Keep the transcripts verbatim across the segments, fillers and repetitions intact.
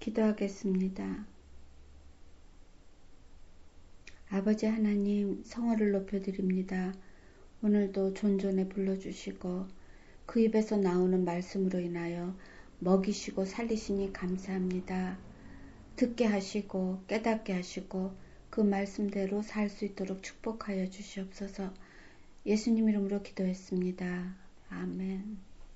기도하겠습니다. 아버지 하나님, 성화를 높여드립니다. 오늘도 존존에 불러주시고 그 입에서 나오는 말씀으로 인하여 먹이시고 살리시니 감사합니다. 듣게 하시고 깨닫게 하시고 그 말씀대로 살 수 있도록 축복하여 주시옵소서. 예수님 이름으로 기도했습니다. 아멘.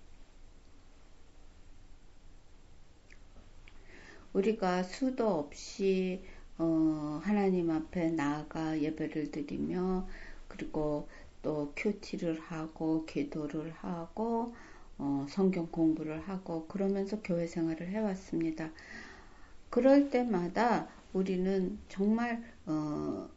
우리가 수도 없이 어, 하나님 앞에 나아가 예배를 드리며 그리고 또 큐티를 하고 기도를 하고 어, 성경 공부를 하고 그러면서 교회 생활을 해왔습니다. 그럴 때마다 우리는 정말 어,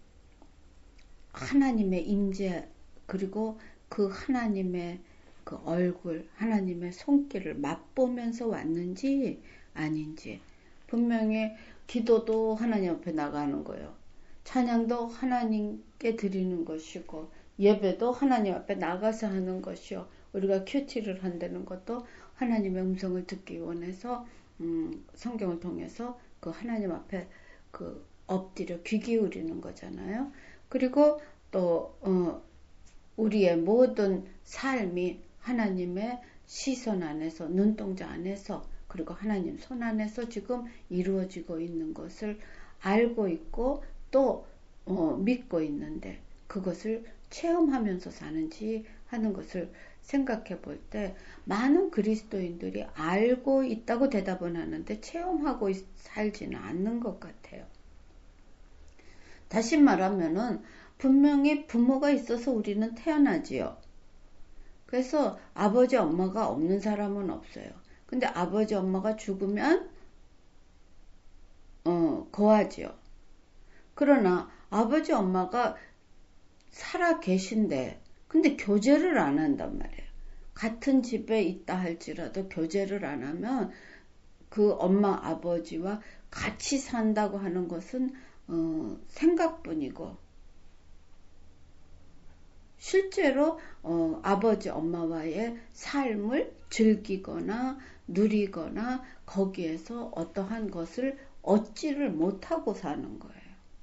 하나님의 임재 그리고 그 하나님의 그 얼굴, 하나님의 손길을 맛보면서 왔는지 아닌지 분명히 기도도 하나님 앞에 나가는 거예요. 찬양도 하나님께 드리는 것이고 예배도 하나님 앞에 나가서 하는 것이요. 우리가 큐티를 한다는 것도 하나님의 음성을 듣기 원해서 음, 성경을 통해서 그 하나님 앞에 그 엎드려 귀 기울이는 거잖아요. 그리고 또 어, 우리의 모든 삶이 하나님의 시선 안에서 눈동자 안에서 그리고 하나님 손 안에서 지금 이루어지고 있는 것을 알고 있고 또 어, 믿고 있는데 그것을 체험하면서 사는지 하는 것을 생각해 볼 때 많은 그리스도인들이 알고 있다고 대답은 하는데 체험하고 살지는 않는 것 같아요. 다시 말하면은 분명히 부모가 있어서 우리는 태어나지요. 그래서 아버지 엄마가 없는 사람은 없어요. 근데 아버지 엄마가 죽으면 어, 거하지요. 그러나 아버지 엄마가 살아 계신데 근데 교제를 안 한단 말이에요. 같은 집에 있다 할지라도 교제를 안 하면 그 엄마 아버지와 같이 산다고 하는 것은 어, 생각뿐이고 실제로 어, 아버지 엄마와의 삶을 즐기거나 누리거나 거기에서 어떠한 것을 얻지를 못하고 사는 거예요.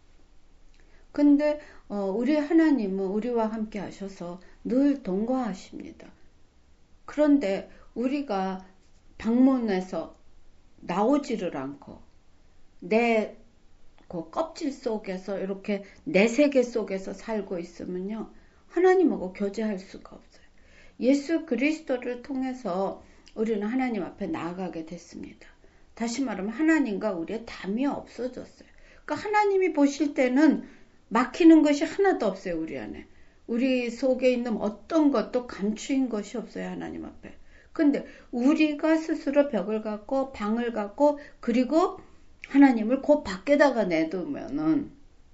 근데 어, 우리 하나님은 우리와 함께 하셔서 늘 동거하십니다. 그런데 우리가 방문에서 나오지를 않고 내 그 껍질 속에서 이렇게 내 세계 속에서 살고 있으면요. 하나님하고 교제할 수가 없어요. 예수 그리스도를 통해서 우리는 하나님 앞에 나아가게 됐습니다. 다시 말하면 하나님과 우리의 담이 없어졌어요. 그러니까 하나님이 보실 때는 막히는 것이 하나도 없어요. 우리 안에. 우리 속에 있는 어떤 것도 감추인 것이 없어요. 하나님 앞에. 근데 우리가 스스로 벽을 갖고 방을 갖고 그리고 하나님을 그 밖에다가 내두면은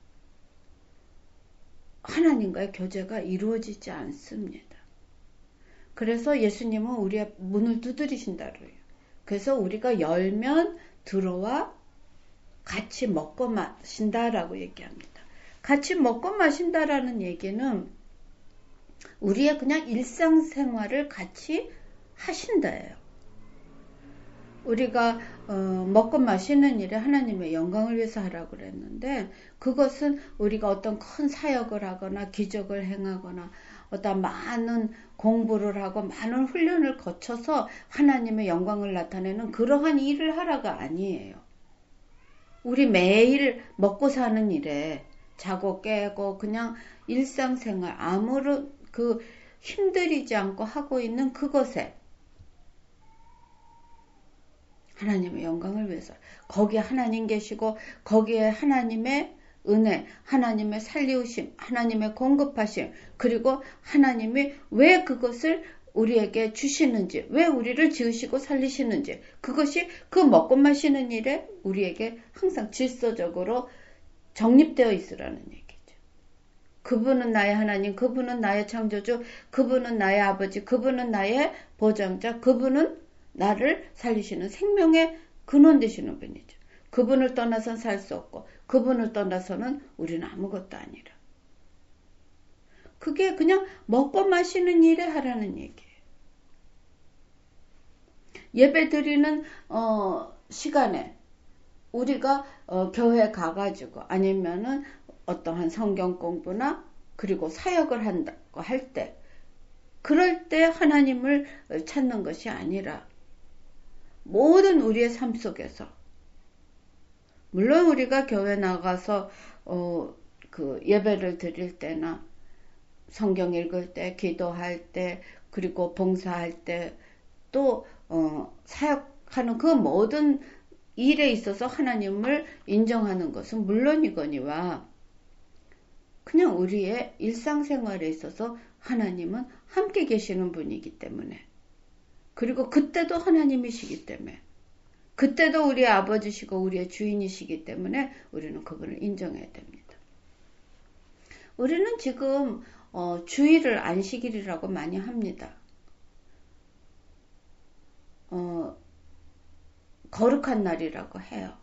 하나님과의 교제가 이루어지지 않습니다. 그래서 예수님은 우리의 문을 두드리신다고요. 그래서 우리가 열면 들어와 같이 먹고 마신다라고 얘기합니다. 같이 먹고 마신다라는 얘기는 우리의 그냥 일상생활을 같이 하신다예요. 우리가 어, 먹고 마시는 일에 하나님의 영광을 위해서 하라고 그랬는데 그것은 우리가 어떤 큰 사역을 하거나 기적을 행하거나 어떤 많은 공부를 하고 많은 훈련을 거쳐서 하나님의 영광을 나타내는 그러한 일을 하라가 아니에요. 우리 매일 먹고 사는 일에 자고 깨고 그냥 일상생활 아무런 그 힘들이지 않고 하고 있는 그것에 하나님의 영광을 위해서 거기에 하나님 계시고 거기에 하나님의 은혜, 하나님의 살리우심, 하나님의 공급하심 그리고 하나님이 왜 그것을 우리에게 주시는지 왜 우리를 지으시고 살리시는지 그것이 그 먹고 마시는 일에 우리에게 항상 질서적으로 정립되어 있으라는 얘기죠. 그분은 나의 하나님, 그분은 나의 창조주, 그분은 나의 아버지, 그분은 나의 보장자, 그분은 나를 살리시는 생명의 근원 되시는 분이죠. 그분을 떠나선 살 수 없고 그분을 떠나서는 우리는 아무것도 아니라. 그게 그냥 먹고 마시는 일에 하라는 얘기예요. 예배 드리는 어, 시간에 우리가 어, 교회 가가지고 아니면은 어떠한 성경 공부나 그리고 사역을 한다고 할 때, 그럴 때 하나님을 찾는 것이 아니라 모든 우리의 삶 속에서, 물론 우리가 교회 나가서 어, 그 예배를 드릴 때나 성경 읽을 때, 기도할 때, 그리고 봉사할 때, 또 어, 사역하는 그 모든 일에 있어서 하나님을 인정하는 것은 물론이거니와, 그냥 우리의 일상생활에 있어서 하나님은 함께 계시는 분이기 때문에, 그리고 그때도 하나님이시기 때문에, 그때도 우리의 아버지시고 우리의 주인이시기 때문에 우리는 그분을 인정해야 됩니다. 우리는 지금 어, 주일을 안식일이라고 많이 합니다. 어, 거룩한 날이라고 해요.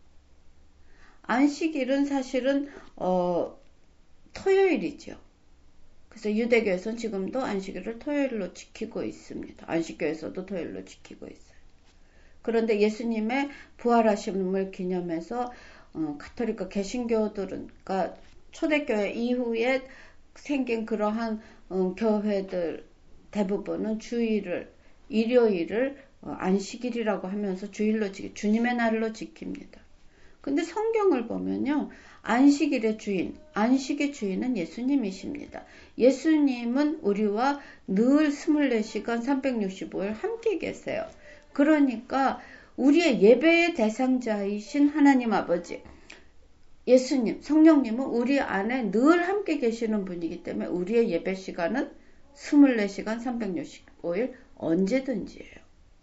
안식일은 사실은 어, 토요일이죠. 그래서 유대교에서는 지금도 안식일을 토요일로 지키고 있습니다. 안식교에서도 토요일로 지키고 있어요. 그런데 예수님의 부활하심을 기념해서 어, 가톨릭과 개신교들은, 그러니까 초대교회 이후에 생긴 그러한 어, 교회들 대부분은 주일을, 일요일을 어, 안식일이라고 하면서 주일로 지키, 주님의 날로 지킵니다. 근데 성경을 보면요, 안식일의 주인, 안식의 주인은 예수님이십니다. 예수님은 우리와 늘 이십사 시간 삼백육십오 일 함께 계세요. 그러니까 우리의 예배의 대상자이신 하나님 아버지, 예수님, 성령님은 우리 안에 늘 함께 계시는 분이기 때문에 우리의 예배 시간은 이십사 시간 삼백육십오 일 언제든지예요.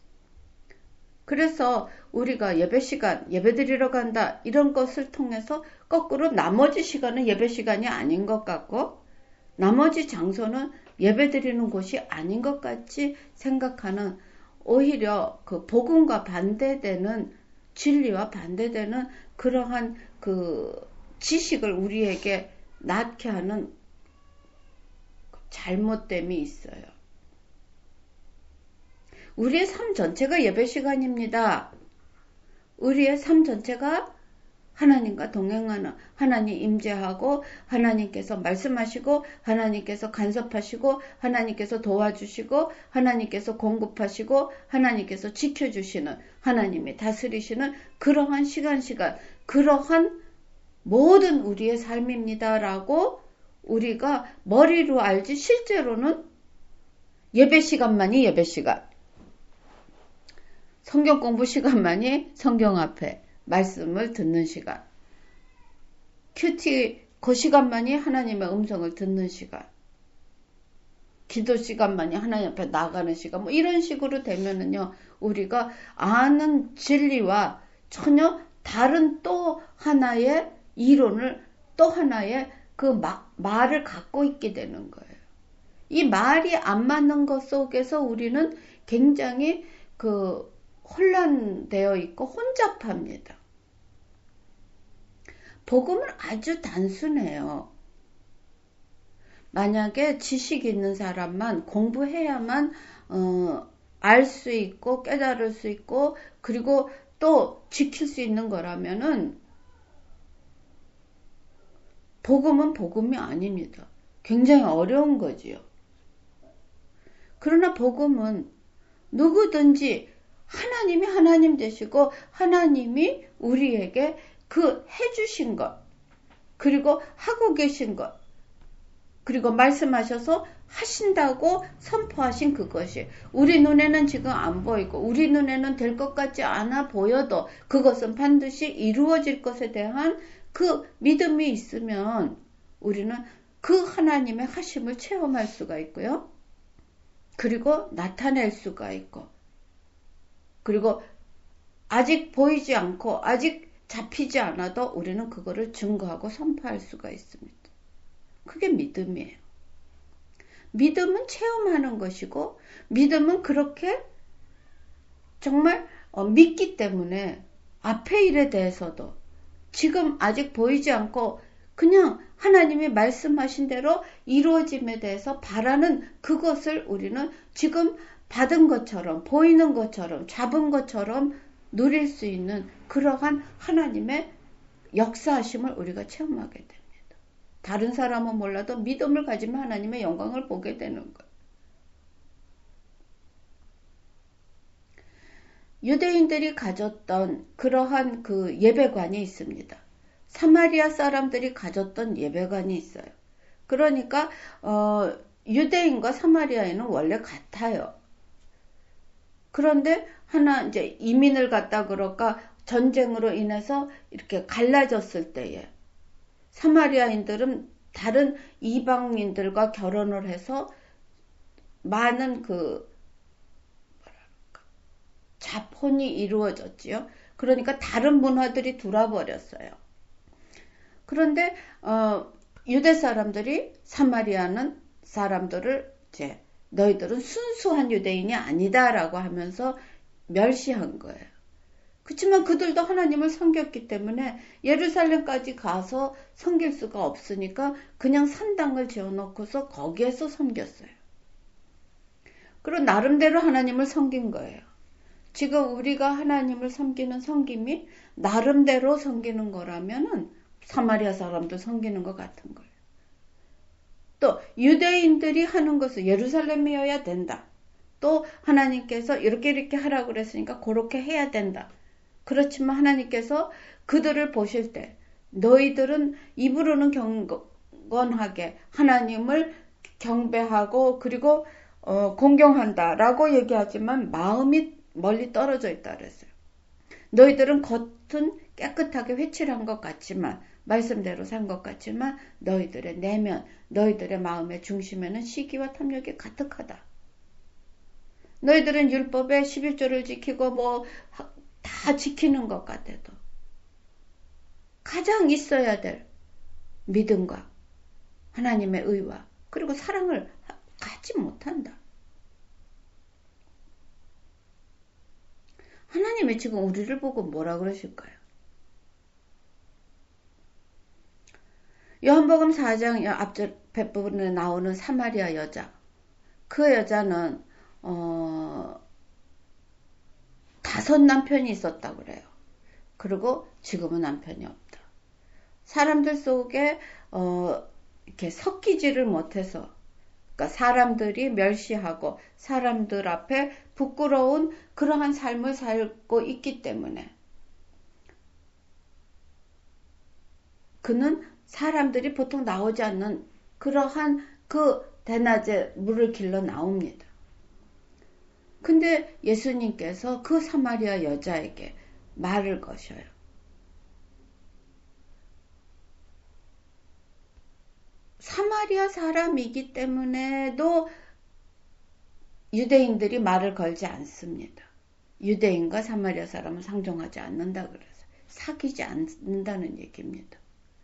그래서 우리가 예배 시간, 예배 드리러 간다, 이런 것을 통해서 거꾸로 나머지 시간은 예배 시간이 아닌 것 같고, 나머지 장소는 예배 드리는 곳이 아닌 것 같이 생각하는, 오히려 그 복음과 반대되는, 진리와 반대되는 그러한 그 지식을 우리에게 낳게 하는 잘못됨이 있어요. 우리의 삶 전체가 예배 시간입니다. 우리의 삶 전체가 하나님과 동행하는, 하나님 임재하고, 하나님께서 말씀하시고, 하나님께서 간섭하시고, 하나님께서 도와주시고, 하나님께서 공급하시고, 하나님께서 지켜주시는, 하나님이 다스리시는 그러한 시간 시간, 그러한 모든 우리의 삶입니다라고 우리가 머리로 알지, 실제로는 예배 시간만이 예배 시간, 성경 공부 시간만이 성경 앞에 말씀을 듣는 시간, 큐티 그 시간만이 하나님의 음성을 듣는 시간, 기도 시간만이 하나님 앞에 나가는 시간, 뭐 이런 식으로 되면은요, 우리가 아는 진리와 전혀 다른 또 하나의 이론을, 또 하나의 그 마, 말을 갖고 있게 되는 거예요. 이 말이 안 맞는 것 속에서 우리는 굉장히 그 혼란되어 있고 혼잡합니다. 복음은 아주 단순해요. 만약에 지식 있는 사람만 공부해야만 어, 알 수 있고 깨달을 수 있고 그리고 또 지킬 수 있는 거라면은 복음은 복음이 아닙니다. 굉장히 어려운 거지요. 그러나 복음은 누구든지 하나님이 하나님 되시고 하나님이 우리에게 그 해주신 것, 그리고 하고 계신 것, 그리고 말씀하셔서 하신다고 선포하신 그것이 우리 눈에는 지금 안 보이고 우리 눈에는 될 것 같지 않아 보여도 그것은 반드시 이루어질 것에 대한 그 믿음이 있으면 우리는 그 하나님의 하심을 체험할 수가 있고요. 그리고 나타낼 수가 있고, 그리고 아직 보이지 않고 아직 잡히지 않아도 우리는 그거를 증거하고 선포할 수가 있습니다. 그게 믿음이에요. 믿음은 체험하는 것이고, 믿음은 그렇게 정말 믿기 때문에 앞의 일에 대해서도 지금 아직 보이지 않고 그냥 하나님이 말씀하신 대로 이루어짐에 대해서 바라는 그것을 우리는 지금 받은 것처럼, 보이는 것처럼, 잡은 것처럼 누릴 수 있는 그러한 하나님의 역사하심을 우리가 체험하게 됩니다. 다른 사람은 몰라도 믿음을 가지면 하나님의 영광을 보게 되는 거예요. 유대인들이 가졌던 그러한 그 예배관이 있습니다. 사마리아 사람들이 가졌던 예배관이 있어요. 그러니까 어, 유대인과 사마리아인은 원래 같아요. 그런데 하나 이제 이민을 갔다 그럴까 전쟁으로 인해서 이렇게 갈라졌을 때에 사마리아인들은 다른 이방인들과 결혼을 해서 많은 그 뭐랄까 자폰이 이루어졌지요. 그러니까 다른 문화들이 들어와버렸어요. 그런데 어, 유대 사람들이 사마리아는 사람들을 이제 너희들은 순수한 유대인이 아니다라고 하면서 멸시한 거예요. 그렇지만 그들도 하나님을 섬겼기 때문에 예루살렘까지 가서 섬길 수가 없으니까 그냥 산당을 지어놓고서 거기에서 섬겼어요. 그리고 나름대로 하나님을 섬긴 거예요. 지금 우리가 하나님을 섬기는 섬김이 나름대로 섬기는 거라면은 사마리아 사람도 섬기는 것 같은 거예요. 또 유대인들이 하는 것을 예루살렘이어야 된다. 또 하나님께서 이렇게 이렇게 하라고 그랬으니까 그렇게 해야 된다. 그렇지만 하나님께서 그들을 보실 때 너희들은 입으로는 경건하게 하나님을 경배하고 그리고 어, 공경한다라고 얘기하지만 마음이 멀리 떨어져 있다 그랬어요. 너희들은 겉은 깨끗하게 회칠한 것 같지만 말씀대로 산 것 같지만 너희들의 내면, 너희들의 마음의 중심에는 시기와 탐욕이 가득하다. 너희들은 율법의 십일 조를 지키고 뭐 다 지키는 것 같아도 가장 있어야 될 믿음과 하나님의 의와 그리고 사랑을 갖지 못한다. 하나님이 지금 우리를 보고 뭐라 그러실까요? 요한복음 사 장 앞절 부분에 나오는 사마리아 여자. 그 여자는 어, 다섯 남편이 있었다고 그래요. 그리고 지금은 남편이 없다. 사람들 속에 어, 이렇게 섞이지를 못해서 그러니까 사람들이 멸시하고 사람들 앞에 부끄러운 그러한 삶을 살고 있기 때문에 그는 사람들이 보통 나오지 않는 그러한 그 대낮에 물을 길러 나옵니다. 근데 예수님께서 그 사마리아 여자에게 말을 거셔요. 사마리아 사람이기 때문에도 유대인들이 말을 걸지 않습니다. 유대인과 사마리아 사람은 상종하지 않는다 그래서 사귀지 않는다는 얘기입니다.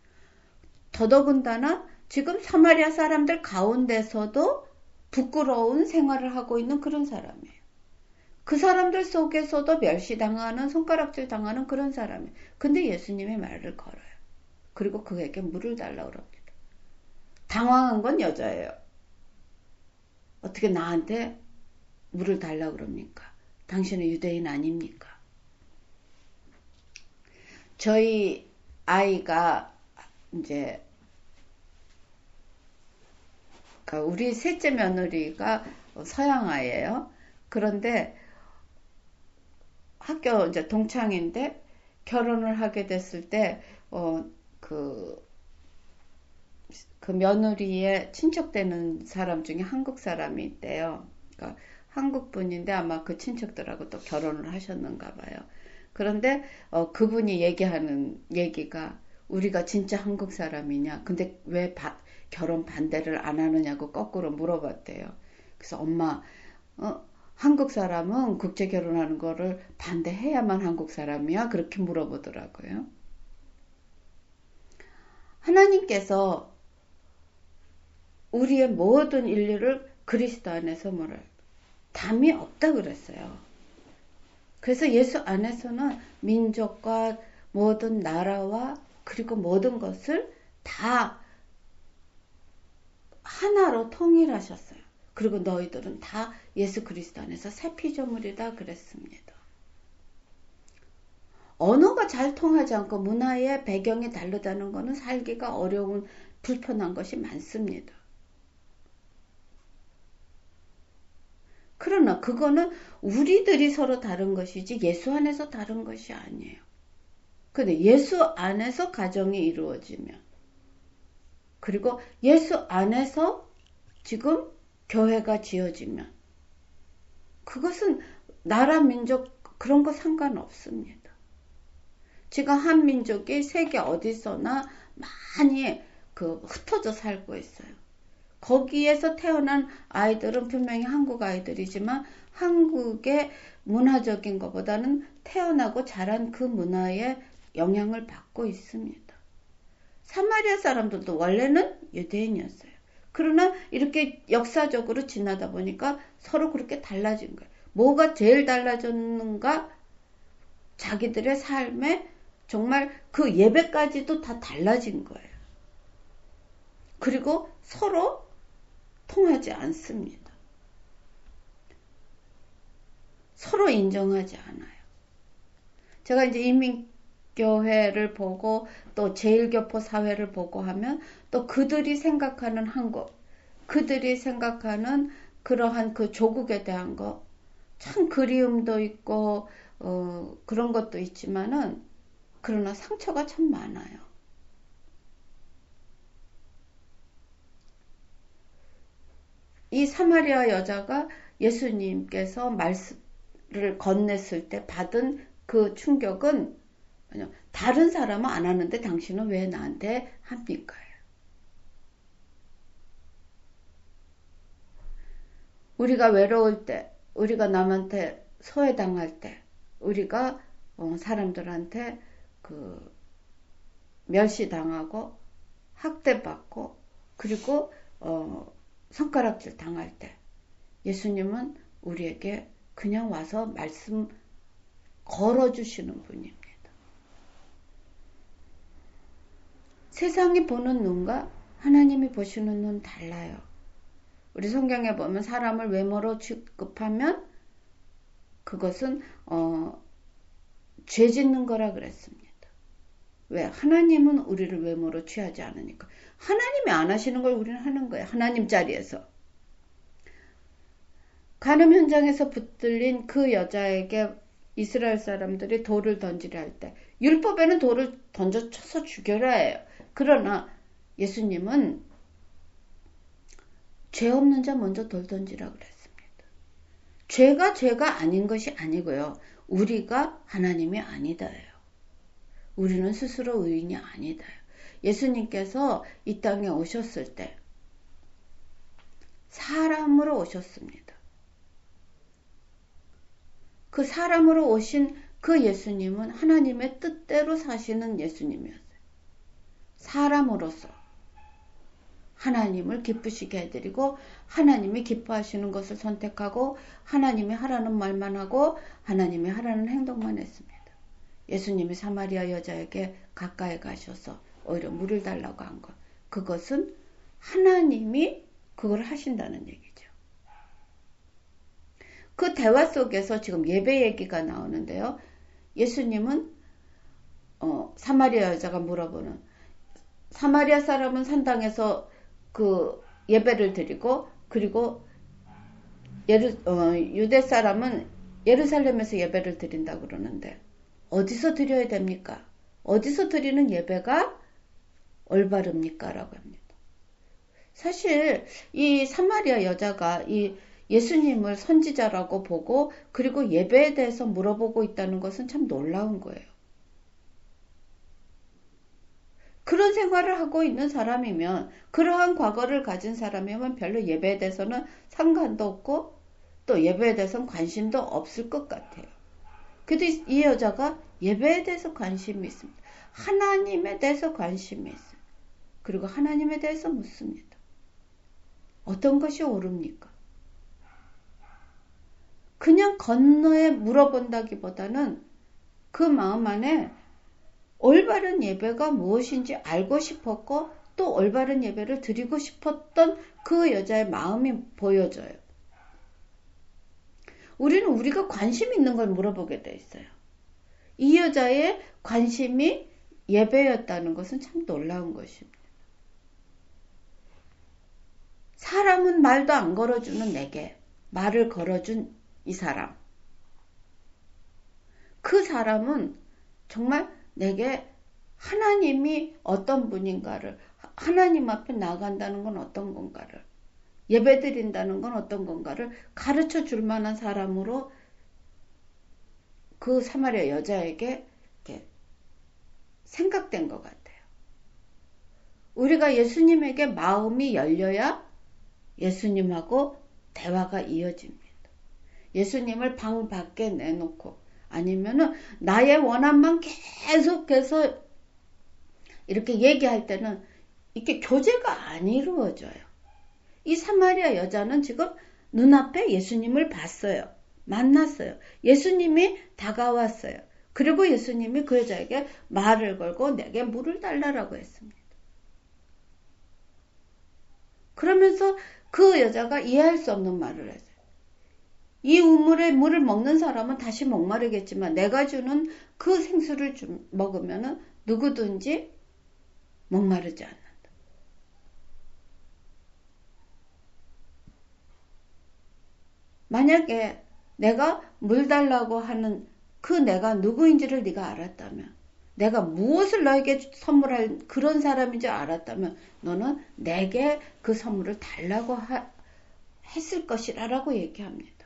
더더군다나 지금 사마리아 사람들 가운데서도 부끄러운 생활을 하고 있는 그런 사람이에요. 그 사람들 속에서도 멸시당하는 손가락질 당하는 그런 사람이에요. 근데 예수님이 말을 걸어요. 그리고 그에게 물을 달라고 그럽니다. 당황한 건 여자예요. 어떻게 나한테 물을 달라고 그럽니까? 당신은 유대인 아닙니까? 저희 아이가 이제 우리 셋째 며느리가 서양아예요. 그런데 학교 이제 동창인데 결혼을 하게 됐을 때 어 그 그 며느리의 친척되는 사람 중에 한국 사람이 있대요. 그러니까 한국 분인데 아마 그 친척들하고 또 결혼을 하셨는가 봐요. 그런데 어, 그분이 얘기하는 얘기가 우리가 진짜 한국 사람이냐? 근데 왜 바, 결혼 반대를 안 하느냐고 거꾸로 물어봤대요. 그래서 엄마, 어, 한국 사람은 국제 결혼하는 거를 반대해야만 한국 사람이야? 그렇게 물어보더라고요. 하나님께서 우리의 모든 인류를 그리스도 안에서 뭐랄 담이 없다 그랬어요. 그래서 예수 안에서는 민족과 모든 나라와 그리고 모든 것을 다 하나로 통일하셨어요. 그리고 너희들은 다 예수 그리스도 안에서 새 피조물이다 그랬습니다. 언어가 잘 통하지 않고 문화의 배경이 다르다는 것은 살기가 어려운 불편한 것이 많습니다. 그러나 그거는 우리들이 서로 다른 것이지 예수 안에서 다른 것이 아니에요. 근데 예수 안에서 가정이 이루어지면, 그리고 예수 안에서 지금 교회가 지어지면, 그것은 나라, 민족 그런 거 상관없습니다. 지금 한 민족이 세계 어디서나 많이 그 흩어져 살고 있어요. 거기에서 태어난 아이들은 분명히 한국 아이들이지만 한국의 문화적인 것보다는 태어나고 자란 그 문화에 영향을 받고 있습니다. 사마리아 사람들도 원래는 유대인이었어요. 그러나 이렇게 역사적으로 지나다 보니까 서로 그렇게 달라진 거예요. 뭐가 제일 달라졌는가? 자기들의 삶에 정말 그 예배까지도 다 달라진 거예요. 그리고 서로 통하지 않습니다. 서로 인정하지 않아요. 제가 이제 인민교회를 보고 또 제일교포 사회를 보고 하면 또 그들이 생각하는 한국, 그들이 생각하는 그러한 그 조국에 대한 거, 참 그리움도 있고 어, 그런 것도 있지만은 그러나 상처가 참 많아요. 이 사마리아 여자가 예수님께서 말씀을 건넸을 때 받은 그 충격은 다른 사람은 안 하는데 당신은 왜 나한테 합니까? 우리가 외로울 때, 우리가 남한테 소외당할 때, 우리가 어, 사람들한테 그 멸시당하고 학대받고 그리고 어, 손가락질 당할 때 예수님은 우리에게 그냥 와서 말씀 걸어주시는 분입니다. 세상이 보는 눈과 하나님이 보시는 눈 달라요. 우리 성경에 보면 사람을 외모로 취급하면 그것은 어, 죄 짓는 거라 그랬습니다. 왜? 하나님은 우리를 외모로 취하지 않으니까. 하나님이 안 하시는 걸 우리는 하는 거예요. 하나님 자리에서. 간음 현장에서 붙들린 그 여자에게 이스라엘 사람들이 돌을 던지려 할 때 율법에는 돌을 던져 쳐서 죽여라 해요. 그러나 예수님은 죄 없는 자 먼저 돌 던지라 그랬습니다. 죄가 죄가 아닌 것이 아니고요. 우리가 하나님이 아니다예요. 우리는 스스로 의인이 아니다. 예수님께서 이 땅에 오셨을 때 사람으로 오셨습니다. 그 사람으로 오신 그 예수님은 하나님의 뜻대로 사시는 예수님이었어요. 사람으로서 하나님을 기쁘시게 해드리고 하나님이 기뻐하시는 것을 선택하고 하나님이 하라는 말만 하고 하나님이 하라는 행동만 했습니다. 예수님이 사마리아 여자에게 가까이 가셔서 오히려 물을 달라고 한 것. 그것은 하나님이 그걸 하신다는 얘기죠. 그 대화 속에서 지금 예배 얘기가 나오는데요. 예수님은 어, 사마리아 여자가 물어보는 사마리아 사람은 산당에서 그 예배를 드리고 그리고 예루, 어, 유대 사람은 예루살렘에서 예배를 드린다고 그러는데 어디서 드려야 됩니까? 어디서 드리는 예배가 올바릅니까? 라고 합니다. 사실 이 사마리아 여자가 이 예수님을 선지자라고 보고 그리고 예배에 대해서 물어보고 있다는 것은 참 놀라운 거예요. 그런 생활을 하고 있는 사람이면 그러한 과거를 가진 사람이면 별로 예배에 대해서는 상관도 없고 또 예배에 대해서는 관심도 없을 것 같아요. 그래도 이 여자가 예배에 대해서 관심이 있습니다. 하나님에 대해서 관심이 있어요. 그리고 하나님에 대해서 묻습니다. 어떤 것이 옳습니까? 그냥 건너에 물어본다기보다는 그 마음 안에 올바른 예배가 무엇인지 알고 싶었고 또 올바른 예배를 드리고 싶었던 그 여자의 마음이 보여져요. 우리는 우리가 관심 있는 걸 물어보게 돼 있어요. 이 여자의 관심이 예배였다는 것은 참 놀라운 것입니다. 사람은 말도 안 걸어주는 내게 말을 걸어준 이 사람. 그 사람은 정말 내게 하나님이 어떤 분인가를, 하나님 앞에 나간다는 건 어떤 건가를, 예배 드린다는 건 어떤 건가를 가르쳐 줄 만한 사람으로 그 사마리아 여자에게 이렇게 생각된 것 같아요. 우리가 예수님에게 마음이 열려야 예수님하고 대화가 이어집니다. 예수님을 방 밖에 내놓고 아니면은 나의 원함만 계속해서 이렇게 얘기할 때는 이렇게 교제가 안 이루어져요. 이 사마리아 여자는 지금 눈앞에 예수님을 봤어요. 만났어요. 예수님이 다가왔어요. 그리고 예수님이 그 여자에게 말을 걸고 내게 물을 달라라고 했습니다. 그러면서 그 여자가 이해할 수 없는 말을 했어요. 이 우물에 물을 먹는 사람은 다시 목마르겠지만 내가 주는 그 생수를 좀 먹으면 누구든지 목마르지 않는다. 만약에 내가 물 달라고 하는 그 내가 누구인지를 네가 알았다면, 내가 무엇을 너에게 선물할 그런 사람인지 알았다면 너는 내게 그 선물을 달라고 하, 했을 것이라고 얘기합니다.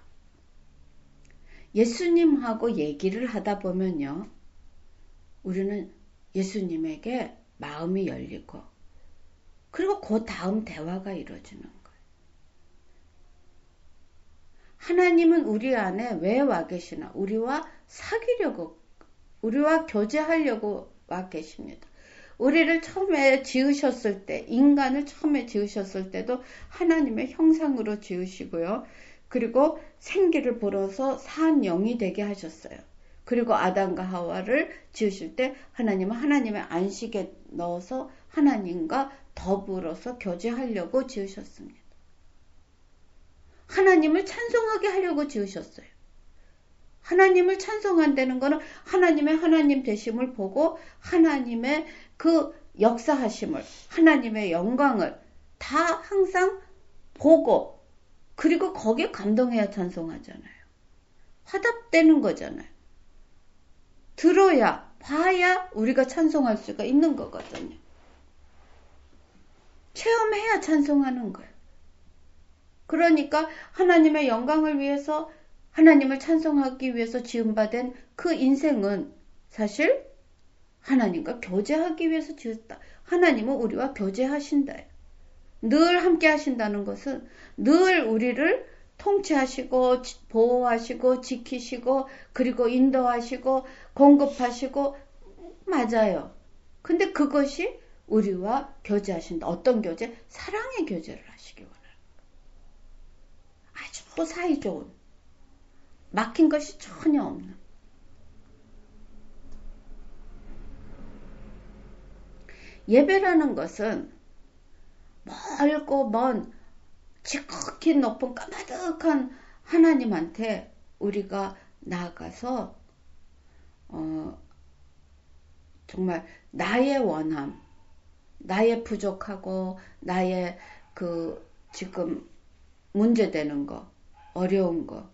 예수님하고 얘기를 하다 보면요, 우리는 예수님에게 마음이 열리고 그리고 그 다음 대화가 이루어지는 거예요. 하나님은 우리 안에 왜 와 계시나? 우리와 사귀려고, 우리와 교제하려고 와 계십니다. 우리를 처음에 지으셨을 때, 인간을 처음에 지으셨을 때도 하나님의 형상으로 지으시고요. 그리고 생기를 불어서 산 영이 되게 하셨어요. 그리고 아담과 하와를 지으실 때 하나님은 하나님의 안식에 넣어서 하나님과 더불어서 교제하려고 지으셨습니다. 하나님을 찬송하게 하려고 지으셨어요. 하나님을 찬송한다는 것은 하나님의 하나님 되심을 보고 하나님의 그 역사하심을, 하나님의 영광을 다 항상 보고 그리고 거기에 감동해야 찬송하잖아요. 화답되는 거잖아요. 들어야, 봐야 우리가 찬송할 수가 있는 거거든요. 체험해야 찬송하는 거예요. 그러니까 하나님의 영광을 위해서, 하나님을 찬송하기 위해서 지음받은 그 인생은 사실 하나님과 교제하기 위해서 지었다. 하나님은 우리와 교제하신다. 늘 함께 하신다는 것은 늘 우리를 통치하시고 보호하시고 지키시고 그리고 인도하시고 공급하시고, 맞아요. 근데 그것이 우리와 교제하신다. 어떤 교제? 사랑의 교제를 하시기 원합니다. 아주 사이좋은, 막힌 것이 전혀 없는. 예배라는 것은 멀고 먼 지극히 높은 까마득한 하나님한테 우리가 나아가서 어, 정말 나의 원함, 나의 부족하고 나의 그 지금 문제되는 거, 어려운 거,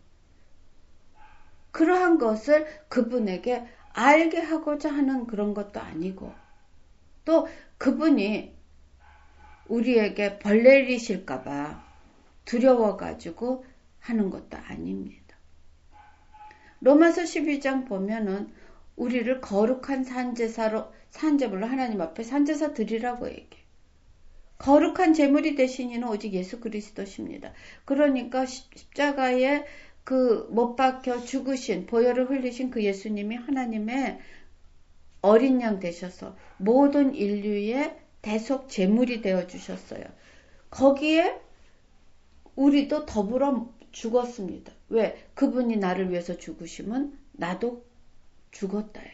그러한 것을 그분에게 알게 하고자 하는 그런 것도 아니고, 또 그분이 우리에게 벌 내리실까봐 두려워가지고 하는 것도 아닙니다. 로마서 십이 장 보면은 우리를 거룩한 산제사로, 산제물로 하나님 앞에 산제사 드리라고 얘기해요. 거룩한 제물이 되신 이는 오직 예수 그리스도십니다. 그러니까 십자가에 그 못 박혀 죽으신, 보혈을 흘리신 그 예수님이 하나님의 어린 양 되셔서 모든 인류의 대속 제물이 되어 주셨어요. 거기에 우리도 더불어 죽었습니다. 왜? 그분이 나를 위해서 죽으시면 나도 죽었다요.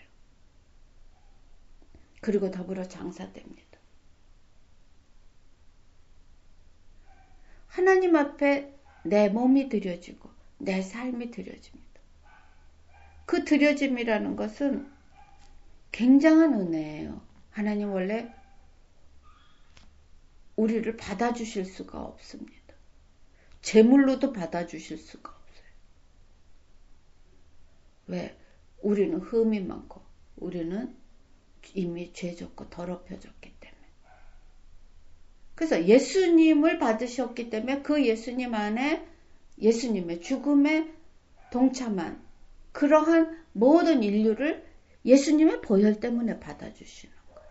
그리고 더불어 장사됩니다. 하나님 앞에 내 몸이 드려지고 내 삶이 드려집니다. 그 드려짐이라는 것은 굉장한 은혜예요. 하나님 원래 우리를 받아주실 수가 없습니다. 제물로도 받아주실 수가 없어요. 왜? 우리는 흠이 많고 우리는 이미 죄졌고 더럽혀졌기 때문에. 그래서 예수님을 받으셨기 때문에 그 예수님 안에 예수님의 죽음에 동참한 그러한 모든 인류를 예수님의 보혈 때문에 받아주시는 거예요.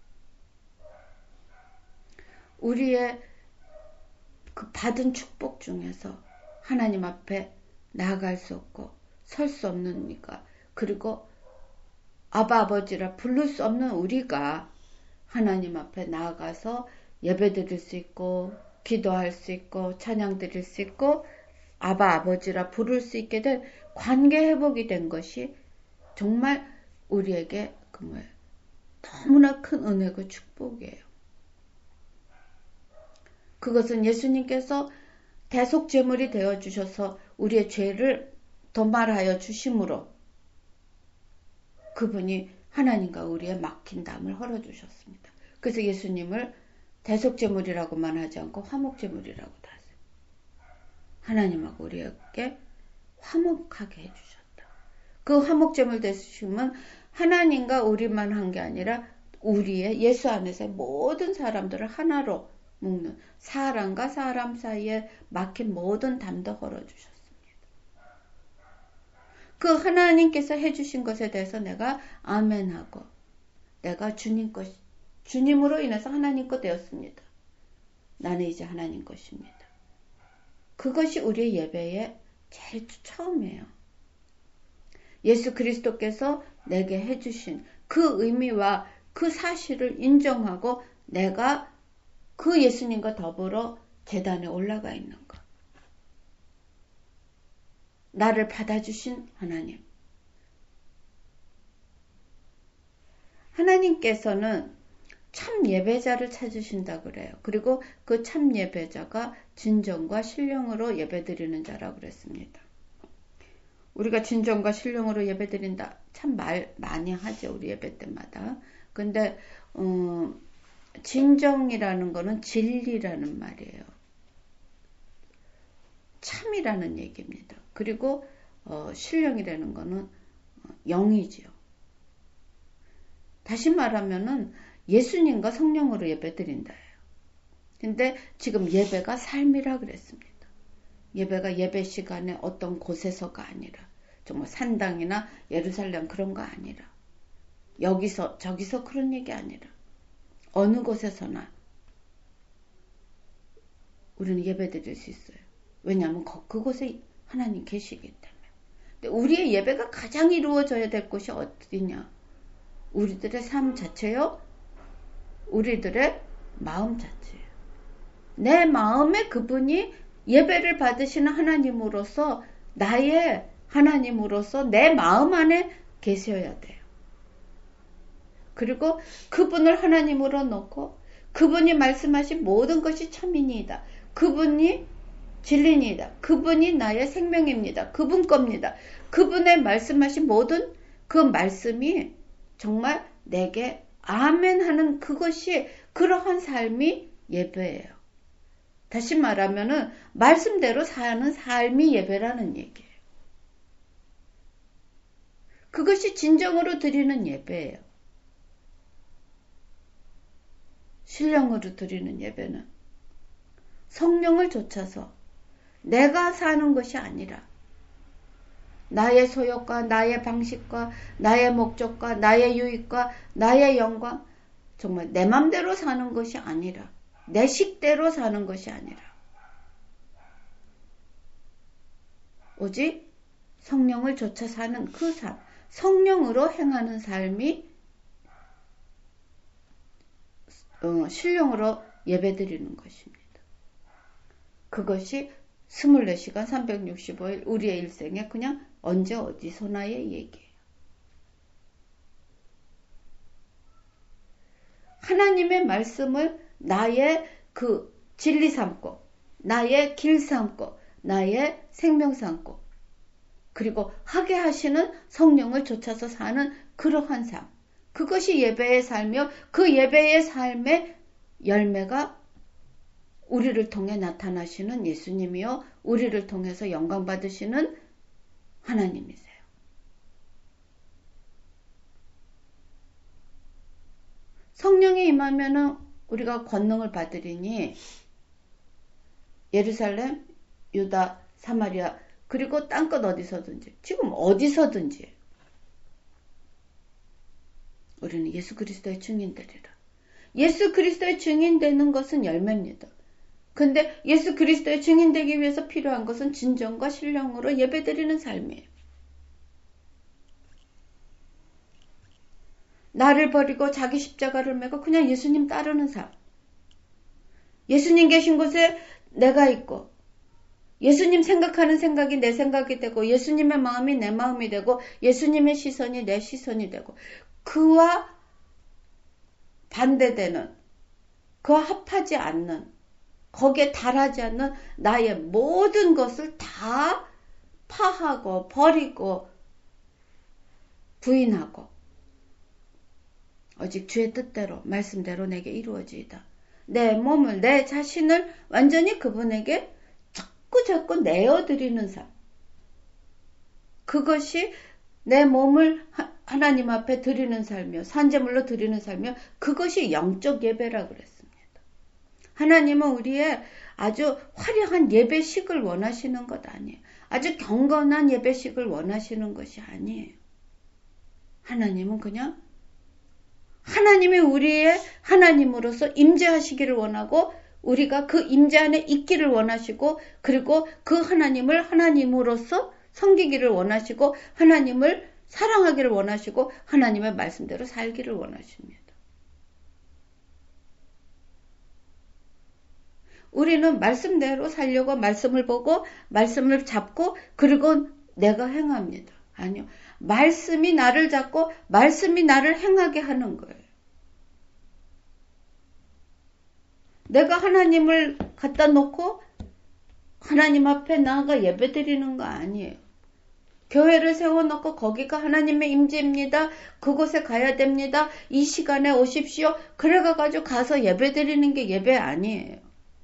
우리의 그 받은 축복 중에서 하나님 앞에 나아갈 수 없고 설 수 없는 우리가, 그리고 아바 아버지라 부를 수 없는 우리가 하나님 앞에 나아가서 예배 드릴 수 있고 기도할 수 있고 찬양 드릴 수 있고 아바 아버지라 부를 수 있게 된 관계 회복이 된 것이 정말 우리에게 그 뭐예요? 너무나 큰 은혜고 축복이에요. 그것은 예수님께서 대속제물이 되어주셔서 우리의 죄를 도말하여 주심으로 그분이 하나님과 우리의 막힌 담을 헐어주셨습니다. 그래서 예수님을 대속제물이라고만 하지 않고 화목제물이라고도 하세요. 하나님하고 우리에게 화목하게 해주셨다. 그 화목제물 되심은 하나님과 우리만 한 게 아니라 우리의 예수 안에서 모든 사람들을 하나로 묶는, 사람과 사람 사이에 막힌 모든 담도 헐어주셨습니다. 그 하나님께서 해주신 것에 대해서 내가 아멘하고 내가 주님 것, 주님으로 인해서 하나님 것 되었습니다. 나는 이제 하나님 것입니다. 그것이 우리의 예배의 제일 처음이에요. 예수 그리스도께서 내게 해주신 그 의미와 그 사실을 인정하고 내가 그 예수님과 더불어 제단에 올라가 있는 것. 나를 받아주신 하나님. 하나님께서는 참 예배자를 찾으신다 그래요. 그리고 그 참 예배자가 진정과 신령으로 예배드리는 자라고 그랬습니다. 우리가 진정과 신령으로 예배드린다. 참 말 많이 하죠. 우리 예배 때마다. 근데 음, 진정이라는 거는 진리라는 말이에요. 참이라는 얘기입니다. 그리고 어, 신령이라는 거는 영이지요. 다시 말하면은 예수님과 성령으로 예배드린다예요. 근데 지금 예배가 삶이라 그랬습니다. 예배가 예배 시간에 어떤 곳에서가 아니라 정말 산당이나 예루살렘 그런 거 아니라 여기서 저기서 그런 얘기 아니라 어느 곳에서나 우리는 예배 드릴 수 있어요. 왜냐하면 그곳에 하나님 계시기 때문에. 근데 우리의 예배가 가장 이루어져야 될 곳이 어디냐? 우리들의 삶 자체요? 우리들의 마음 자체예요. 내 마음에 그분이 예배를 받으시는 하나님으로서 나의 하나님으로서 내 마음 안에 계셔야 돼요. 그리고 그분을 하나님으로 놓고 그분이 말씀하신 모든 것이 참이니이다. 그분이 진리니이다. 그분이 나의 생명입니다. 그분 겁니다. 그분의 말씀하신 모든 그 말씀이 정말 내게 아멘 하는 그것이 그러한 삶이 예배예요. 다시 말하면은 말씀대로 사는 삶이 예배라는 얘기예요. 그것이 진정으로 드리는 예배예요. 신령으로 드리는 예배는 성령을 좇아서 내가 사는 것이 아니라 나의 소욕과 나의 방식과 나의 목적과 나의 유익과 나의 영광, 정말 내 맘대로 사는 것이 아니라 내 식대로 사는 것이 아니라 오직 성령을 좇아 사는 그 삶, 성령으로 행하는 삶이 어, 신령으로 예배드리는 것입니다. 그것이 이십사 시간 삼백육십오 일 우리의 일생에 그냥 언제 어디서나의 얘기예요. 하나님의 말씀을 나의 그 진리 삼고 나의 길 삼고 나의 생명 삼고 그리고 하게 하시는 성령을 좇아서 사는 그러한 삶, 그것이 예배의 삶이요. 그 예배의 삶의 열매가 우리를 통해 나타나시는 예수님이요. 우리를 통해서 영광 받으시는 하나님이세요. 성령이 임하면은 우리가 권능을 받으리니 예루살렘, 유다, 사마리아 그리고 땅끝 어디서든지 지금 어디서든지 우리는 예수 그리스도의 증인되리라. 예수 그리스도의 증인되는 것은 열매입니다. 근데 예수 그리스도의 증인되기 위해서 필요한 것은 진정과 신령으로 예배드리는 삶이에요. 나를 버리고 자기 십자가를 메고 그냥 예수님 따르는 삶. 예수님 계신 곳에 내가 있고 예수님 생각하는 생각이 내 생각이 되고 예수님의 마음이 내 마음이 되고 예수님의 시선이 내 시선이 되고 그와 반대되는 그와 합하지 않는 거기에 달하지 않는 나의 모든 것을 다 파하고 버리고 부인하고 오직 주의 뜻대로 말씀대로 내게 이루어지이다. 내 몸을 내 자신을 완전히 그분에게 자꾸 자꾸 내어드리는 삶. 그것이 내 몸을 하나님 앞에 드리는 삶이요. 산제물로 드리는 삶이요. 그것이 영적 예배라 그랬습니다. 하나님은 우리의 아주 화려한 예배식을 원하시는 것 아니에요. 아주 경건한 예배식을 원하시는 것이 아니에요. 하나님은 그냥 하나님이 우리의 하나님으로서 임재하시기를 원하고 우리가 그 임재 안에 있기를 원하시고 그리고 그 하나님을 하나님으로서 섬기기를 원하시고 하나님을 사랑하기를 원하시고 하나님의 말씀대로 살기를 원하십니다. 우리는 말씀대로 살려고 말씀을 보고 말씀을 잡고 그리고 내가 행합니다. 아니요. 말씀이 나를 잡고 말씀이 나를 행하게 하는 거예요. 내가 하나님을 갖다 놓고 하나님 앞에 나아가 예배드리는 거 아니에요. 교회를 세워놓고 거기가 하나님의 임재입니다. 그곳에 가야 됩니다. 이 시간에 오십시오. 그래가지고 가서 예배드리는 게 예배 아니에요.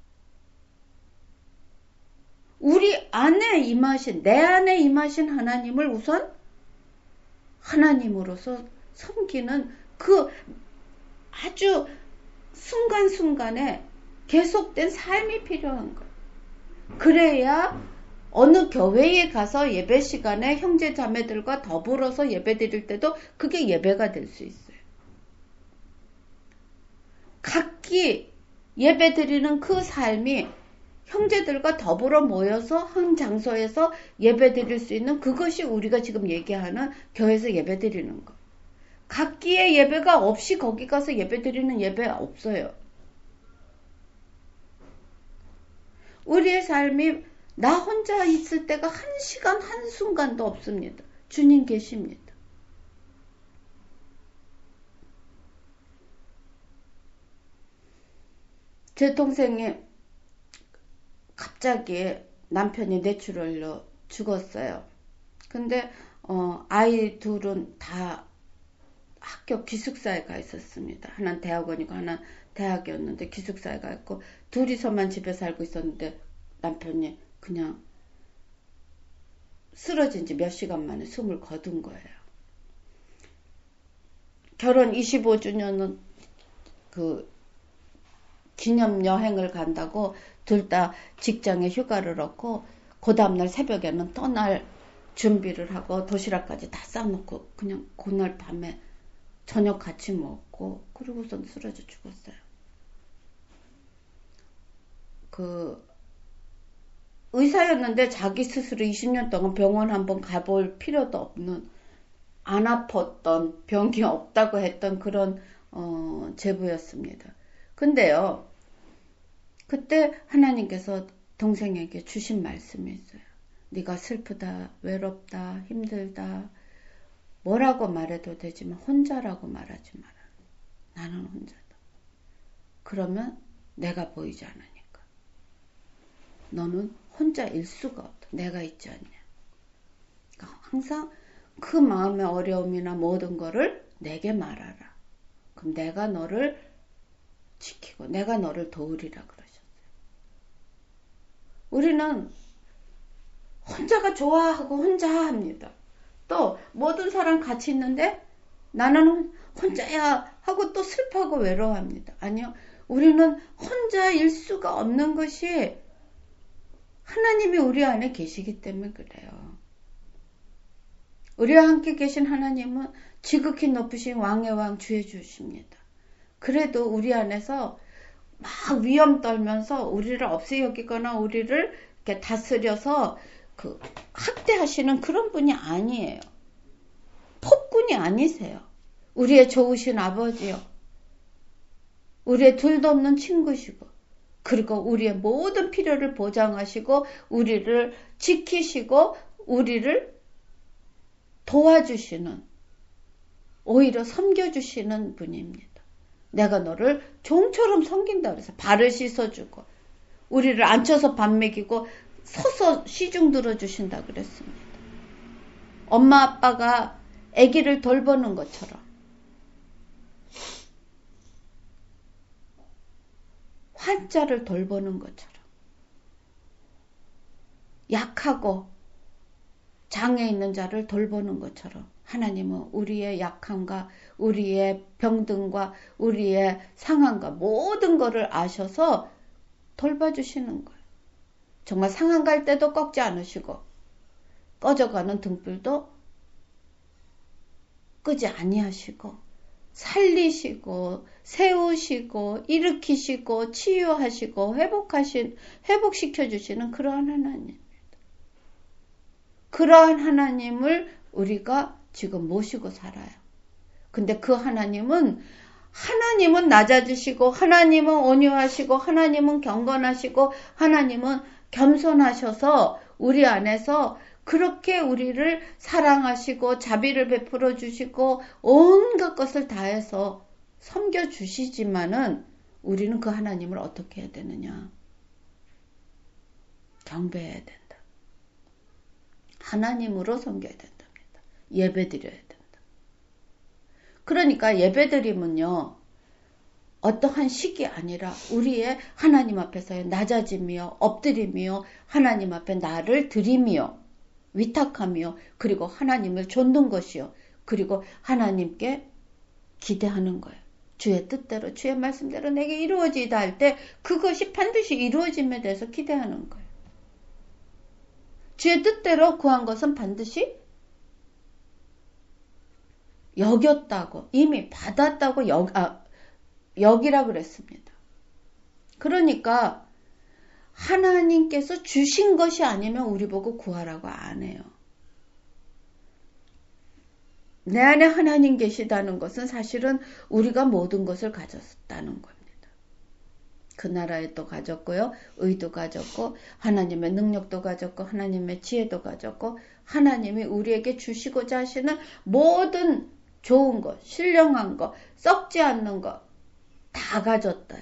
우리 안에 임하신, 내 안에 임하신 하나님을 우선 하나님으로서 섬기는 그 아주 순간순간에 계속된 삶이 필요한 거예요. 그래야 어느 교회에 가서 예배 시간에 형제 자매들과 더불어서 예배 드릴 때도 그게 예배가 될 수 있어요. 각기 예배 드리는 그 삶이 형제들과 더불어 모여서 한 장소에서 예배 드릴 수 있는 그것이 우리가 지금 얘기하는 교회에서 예배 드리는 거. 각기의 예배가 없이 거기 가서 예배 드리는 예배 없어요. 우리의 삶이 나 혼자 있을 때가 한 시간 한순간도 없습니다. 주님 계십니다. 제 동생이 갑자기 남편이 뇌출혈로 죽었어요. 근데 어, 아이 둘은 다 학교 기숙사에 가 있었습니다. 하나는 대학원이고 하나는 대학이었는데 기숙사에 가 있고 둘이서만 집에 살고 있었는데 남편이 그냥 쓰러진 지 몇 시간 만에 숨을 거둔 거예요. 결혼 이십오 주년은 그 기념 여행을 간다고 둘 다 직장에 휴가를 얻고 그 다음날 새벽에는 떠날 준비를 하고 도시락까지 다 싸놓고 그냥 그날 밤에 저녁 같이 먹고 그러고선 쓰러져 죽었어요. 그 의사였는데 자기 스스로 이십 년 동안 병원 한번 가볼 필요도 없는 안 아팠던 병이 없다고 했던 그런 어, 제부였습니다. 근데요. 그때 하나님께서 동생에게 주신 말씀이 있어요. 네가 슬프다, 외롭다, 힘들다 뭐라고 말해도 되지만 혼자라고 말하지 마라. 나는 혼자다. 그러면 내가 보이지 않으니까. 너는 혼자일 수가 없다. 내가 있지 않냐. 그러니까 항상 그 마음의 어려움이나 모든 거를 내게 말하라. 그럼 내가 너를 지키고 내가 너를 도우리라 그러셨어요. 우리는 혼자가 좋아하고 혼자 합니다. 또 모든 사람 같이 있는데 나는 혼자야 하고 또 슬퍼하고 외로워합니다. 아니요. 우리는 혼자일 수가 없는 것이 하나님이 우리 안에 계시기 때문에 그래요. 우리와 함께 계신 하나님은 지극히 높으신 왕의 왕 주의 주십니다. 그래도 우리 안에서 막 위험 떨면서 우리를 없애 여기거나 우리를 이렇게 다스려서 그 학대하시는 그런 분이 아니에요. 폭군이 아니세요. 우리의 좋으신 아버지요. 우리의 둘도 없는 친구시고 그리고 우리의 모든 필요를 보장하시고 우리를 지키시고 우리를 도와주시는 오히려 섬겨주시는 분입니다. 내가 너를 종처럼 섬긴다 그래서 발을 씻어주고 우리를 앉혀서 밥 먹이고 서서 시중 들어주신다 그랬습니다. 엄마 아빠가 아기를 돌보는 것처럼 환자를 돌보는 것처럼 약하고 장애 있는 자를 돌보는 것처럼 하나님은 우리의 약함과 우리의 병든과 우리의 상함과 모든 것을 아셔서 돌봐주시는 거예요. 정말 상한 갈 때도 꺾지 않으시고 꺼져가는 등불도 끄지 아니하시고 살리시고 세우시고 일으키시고 치유하시고 회복하신 회복시켜 주시는 그러한 하나님. 그러한 하나님을 우리가 지금 모시고 살아요. 근데 그 하나님은 하나님은 낮아지시고 하나님은 온유하시고 하나님은 경건하시고 하나님은 겸손하셔서 우리 안에서 그렇게 우리를 사랑하시고 자비를 베풀어 주시고 온갖 것을 다해서 섬겨 주시지만은 우리는 그 하나님을 어떻게 해야 되느냐? 경배해야 된다. 하나님으로 섬겨야 된답니다. 예배드려야 된다. 그러니까 예배드림은요. 어떠한 식이 아니라 우리의 하나님 앞에서의 낮아짐이요. 엎드림이요. 하나님 앞에 나를 드림이요. 위탁함이요. 그리고 하나님을 좇는 것이요. 그리고 하나님께 기대하는 거예요. 주의 뜻대로 주의 말씀대로 내게 이루어지다 할 때 그것이 반드시 이루어짐에 대해서 기대하는 거예요. 주의 뜻대로 구한 것은 반드시 여겼다고 이미 받았다고 여, 아, 여기라 그랬습니다. 그러니까 하나님께서 주신 것이 아니면 우리 보고 구하라고 안 해요. 내 안에 하나님 계시다는 것은 사실은 우리가 모든 것을 가졌다는 겁니다. 그 나라에 또 가졌고요. 의도 가졌고 하나님의 능력도 가졌고 하나님의 지혜도 가졌고 하나님이 우리에게 주시고자 하시는 모든 좋은 것, 신령한 것, 썩지 않는 것 다 가졌다예요.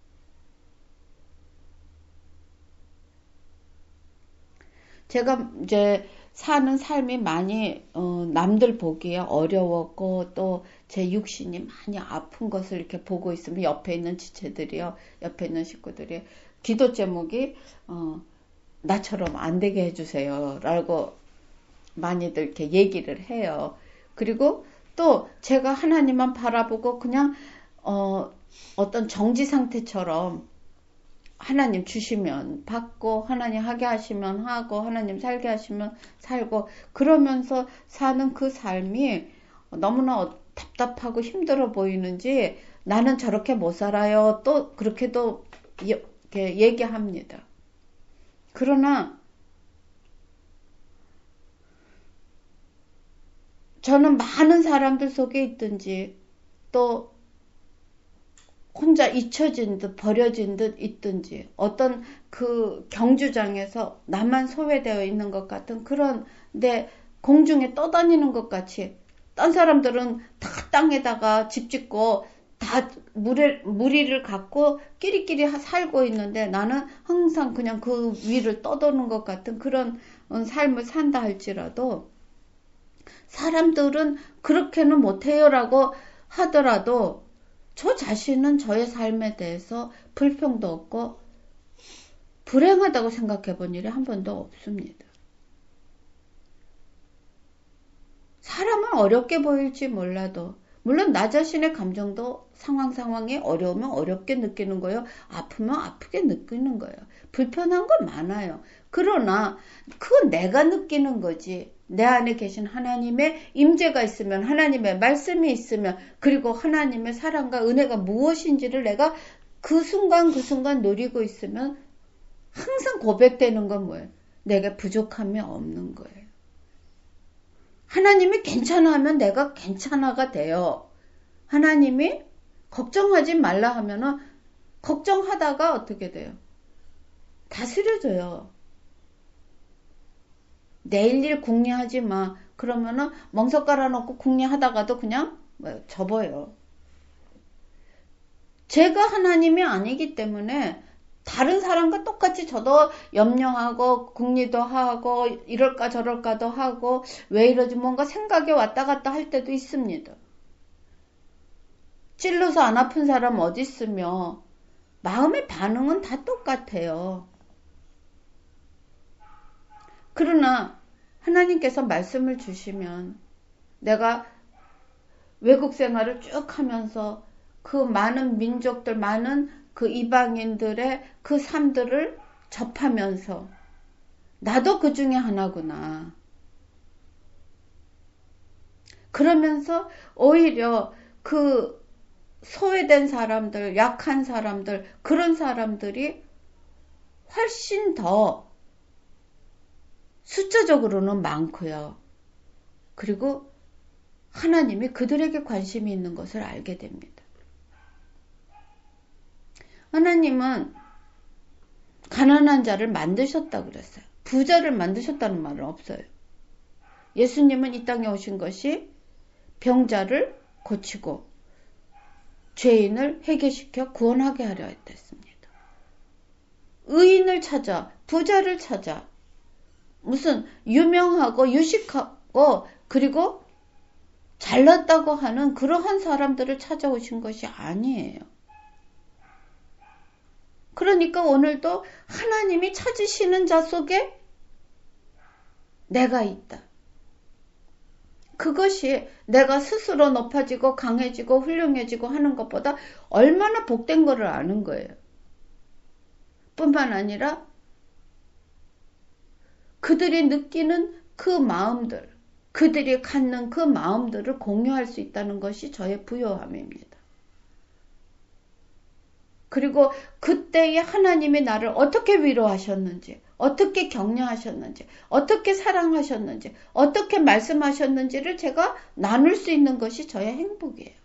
제가 이제 사는 삶이 많이 어, 남들 보기에 어려웠고 또 제 육신이 많이 아픈 것을 이렇게 보고 있으면 옆에 있는 지체들이요, 옆에 있는 식구들이 기도 제목이 어, 나처럼 안 되게 해주세요 라고 많이들 이렇게 얘기를 해요. 그리고 또 제가 하나님만 바라보고 그냥 어, 어떤 정지 상태처럼 하나님 주시면 받고 하나님 하게 하시면 하고 하나님 살게 하시면 살고 그러면서 사는 그 삶이 너무나 답답하고 힘들어 보이는지 나는 저렇게 못 살아요. 또 그렇게도 이렇게 얘기합니다. 그러나 저는 많은 사람들 속에 있든지 또 혼자 잊혀진 듯 버려진 듯 있든지 어떤 그 경주장에서 나만 소외되어 있는 것 같은 그런 내 공중에 떠다니는 것 같이 딴 사람들은 다 땅에다가 집 짓고 다 무리, 무리를 갖고 끼리끼리 살고 있는데 나는 항상 그냥 그 위를 떠도는 것 같은 그런 삶을 산다 할지라도 사람들은 그렇게는 못해요라고 하더라도 저 자신은 저의 삶에 대해서 불평도 없고 불행하다고 생각해 본 일이 한 번도 없습니다. 사람은 어렵게 보일지 몰라도 물론 나 자신의 감정도 상황 상황이 어려우면 어렵게 느끼는 거예요. 아프면 아프게 느끼는 거예요. 불편한 건 많아요. 그러나 그건 내가 느끼는 거지. 내 안에 계신 하나님의 임재가 있으면, 하나님의 말씀이 있으면, 그리고 하나님의 사랑과 은혜가 무엇인지를 내가 그 순간 그 순간 누리고 있으면 항상 고백되는 건 뭐예요? 내게 부족함이 없는 거예요. 하나님이 괜찮아 하면 내가 괜찮아가 돼요. 하나님이 걱정하지 말라 하면은 걱정하다가 어떻게 돼요? 다스려져요. 내일 일 궁리하지 마. 그러면은 멍석 깔아놓고 궁리하다가도 그냥 접어요. 제가 하나님이 아니기 때문에 다른 사람과 똑같이 저도 염려하고 궁리도 하고 이럴까 저럴까도 하고 왜 이러지 뭔가 생각이 왔다 갔다 할 때도 있습니다. 찔러서 안 아픈 사람 어디 있으며 마음의 반응은 다 똑같아요. 그러나 하나님께서 말씀을 주시면 내가 외국 생활을 쭉 하면서 그 많은 민족들, 많은 그 이방인들의 그 삶들을 접하면서 나도 그 중에 하나구나. 그러면서 오히려 그 소외된 사람들, 약한 사람들, 그런 사람들이 훨씬 더 숫자적으로는 많고요. 그리고 하나님이 그들에게 관심이 있는 것을 알게 됩니다. 하나님은 가난한 자를 만드셨다고 그랬어요. 부자를 만드셨다는 말은 없어요. 예수님은 이 땅에 오신 것이 병자를 고치고 죄인을 회개시켜 구원하게 하려 했습니다. 의인을 찾아, 부자를 찾아, 무슨 유명하고 유식하고 그리고 잘났다고 하는 그러한 사람들을 찾아오신 것이 아니에요. 그러니까 오늘도 하나님이 찾으시는 자 속에 내가 있다. 그것이 내가 스스로 높아지고 강해지고 훌륭해지고 하는 것보다 얼마나 복된 거를 아는 거예요. 뿐만 아니라 그들이 느끼는 그 마음들, 그들이 갖는 그 마음들을 공유할 수 있다는 것이 저의 부요함입니다. 그리고 그때의 하나님이 나를 어떻게 위로하셨는지, 어떻게 격려하셨는지, 어떻게 사랑하셨는지, 어떻게 말씀하셨는지를 제가 나눌 수 있는 것이 저의 행복이에요.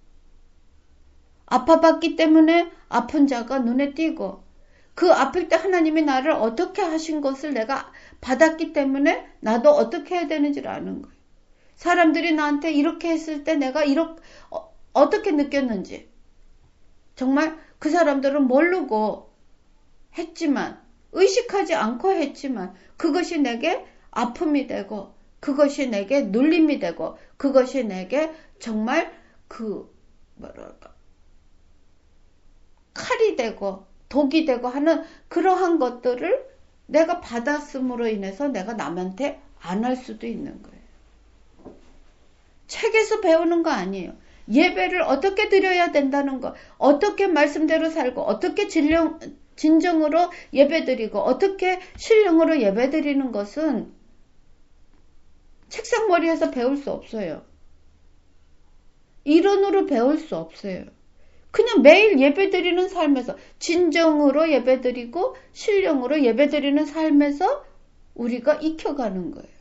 아파봤기 때문에 아픈 자가 눈에 띄고 그 아플 때 하나님이 나를 어떻게 하신 것을 내가 받았기 때문에 나도 어떻게 해야 되는지를 아는 거예요. 사람들이 나한테 이렇게 했을 때 내가 이렇게 어, 어떻게 느꼈는지 정말 그 사람들은 모르고 했지만 의식하지 않고 했지만 그것이 내게 아픔이 되고 그것이 내게 눌림이 되고 그것이 내게 정말 그 뭐랄까 칼이 되고 독이 되고 하는 그러한 것들을 내가 받았음으로 인해서 내가 남한테 안 할 수도 있는 거예요. 책에서 배우는 거 아니에요. 예배를 어떻게 드려야 된다는 거, 어떻게 말씀대로 살고, 어떻게 진령, 진정으로 예배드리고, 어떻게 신령으로 예배드리는 것은 책상머리에서 배울 수 없어요. 이론으로 배울 수 없어요. 그냥 매일 예배드리는 삶에서, 진정으로 예배드리고, 신령으로 예배드리는 삶에서 우리가 익혀가는 거예요.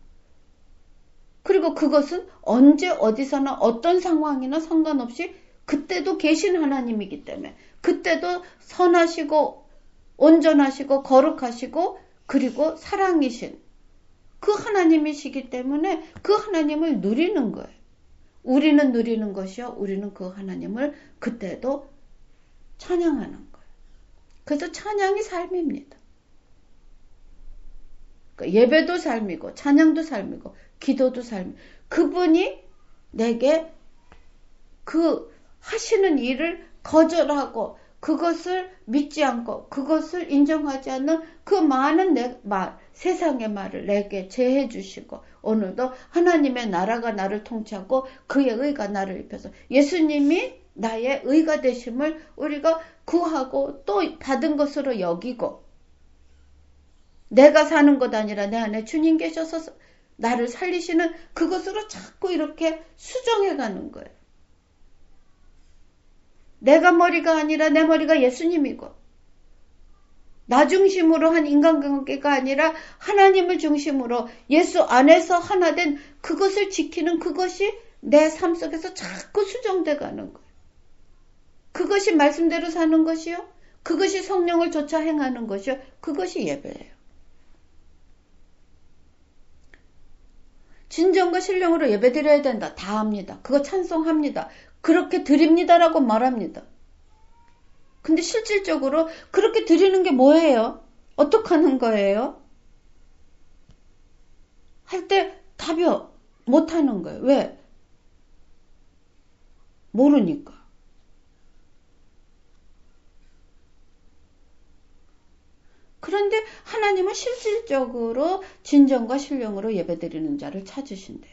그리고 그것은 언제 어디서나 어떤 상황이나 상관없이 그때도 계신 하나님이기 때문에 그때도 선하시고 온전하시고 거룩하시고 그리고 사랑이신 그 하나님이시기 때문에 그 하나님을 누리는 거예요. 우리는 누리는 것이요. 우리는 그 하나님을 그때도 찬양하는 거예요. 그래서 찬양이 삶입니다. 예배도 삶이고 찬양도 삶이고 기도도 삶. 그분이 내게 그 하시는 일을 거절하고 그것을 믿지 않고 그것을 인정하지 않는 그 많은 내 말, 세상의 말을 내게 제해 주시고 오늘도 하나님의 나라가 나를 통치하고 그의 의가 나를 입혀서 예수님이 나의 의가 되심을 우리가 구하고 또 받은 것으로 여기고 내가 사는 것 아니라 내 안에 주님 계셔서 나를 살리시는 그것으로 자꾸 이렇게 수정해 가는 거예요. 내가 머리가 아니라 내 머리가 예수님이고 나 중심으로 한 인간관계가 아니라 하나님을 중심으로 예수 안에서 하나 된 그것을 지키는 그것이 내 삶 속에서 자꾸 수정돼 가는 거예요. 그것이 말씀대로 사는 것이요. 그것이 성령을 쫓아 행하는 것이요. 그것이 예배예요. 진정과 신령으로 예배 드려야 된다. 다 합니다. 그거 찬송합니다. 그렇게 드립니다라고 말합니다. 근데 실질적으로 그렇게 드리는 게 뭐예요? 어떻게 하는 거예요? 할 때 답이 못 하는 거예요. 왜? 모르니까. 그런데 하나님은 실질적으로 진정과 신령으로 예배드리는 자를 찾으신대요.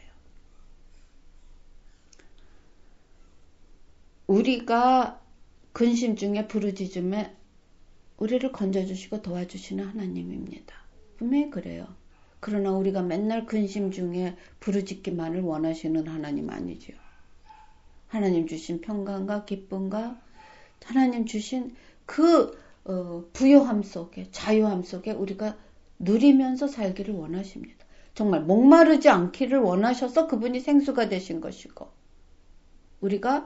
우리가 근심 중에 부르짖음에 우리를 건져주시고 도와주시는 하나님입니다. 분명히 그래요. 그러나 우리가 맨날 근심 중에 부르짖기만을 원하시는 하나님 아니죠. 하나님 주신 평강과 기쁨과 하나님 주신 그 어, 부요함 속에 자유함 속에 우리가 누리면서 살기를 원하십니다. 정말 목마르지 않기를 원하셔서 그분이 생수가 되신 것이고 우리가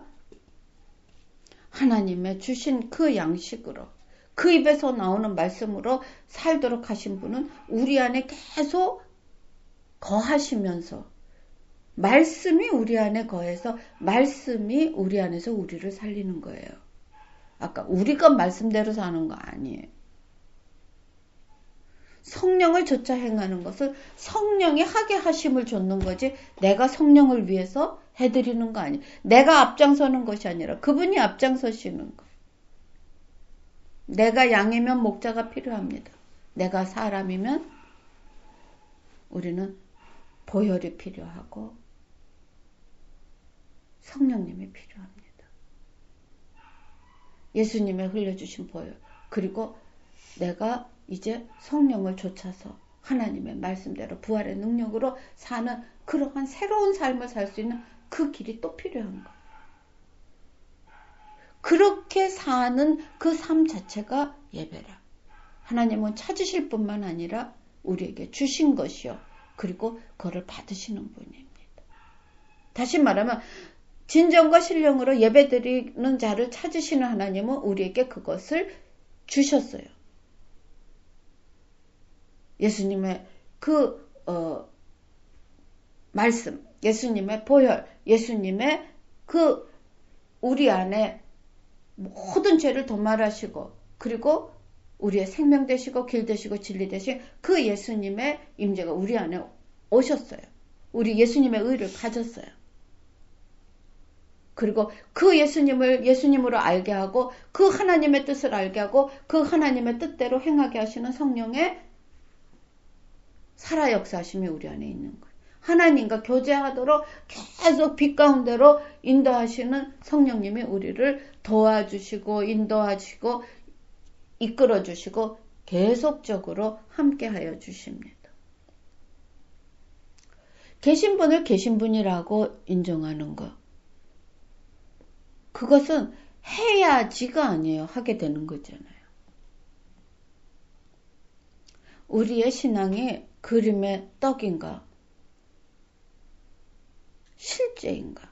하나님의 주신 그 양식으로 그 입에서 나오는 말씀으로 살도록 하신 분은 우리 안에 계속 거하시면서 말씀이 우리 안에 거해서 말씀이 우리 안에서 우리를 살리는 거예요. 아까 우리가 말씀대로 사는 거 아니에요. 성령을 쫓아 행하는 것은 성령이 하게 하심을 줬는 거지 내가 성령을 위해서 해드리는 거 아니에요. 내가 앞장서는 것이 아니라 그분이 앞장서시는 거. 내가 양이면 목자가 필요합니다. 내가 사람이면 우리는 보혈이 필요하고 성령님이 필요합니다. 예수님의 흘려주신 보혈 그리고 내가 이제 성령을 좇아서 하나님의 말씀대로 부활의 능력으로 사는 그러한 새로운 삶을 살 수 있는 그 길이 또 필요한 거예요. 그렇게 사는 그 삶 자체가 예배라. 하나님은 찾으실 뿐만 아니라 우리에게 주신 것이요. 그리고 그걸 받으시는 분입니다. 다시 말하면 진정과 신령으로 예배드리는 자를 찾으시는 하나님은 우리에게 그것을 주셨어요. 예수님의 그 어, 말씀, 예수님의 보혈, 예수님의 그 우리 안에 모든 죄를 도말하시고 그리고 우리의 생명 되시고 길 되시고 진리 되신 그 예수님의 임재가 우리 안에 오셨어요. 우리 예수님의 의를 가졌어요. 그리고 그 예수님을 예수님으로 알게 하고 그 하나님의 뜻을 알게 하고 그 하나님의 뜻대로 행하게 하시는 성령의 살아 역사하심이 우리 안에 있는 거예요. 하나님과 교제하도록 계속 빛 가운데로 인도하시는 성령님이 우리를 도와주시고 인도하시고 이끌어주시고 계속적으로 함께하여 주십니다. 계신 분을 계신 분이라고 인정하는 것. 그것은 해야지가 아니에요. 하게 되는 거잖아요. 우리의 신앙이 그림의 떡인가? 실제인가?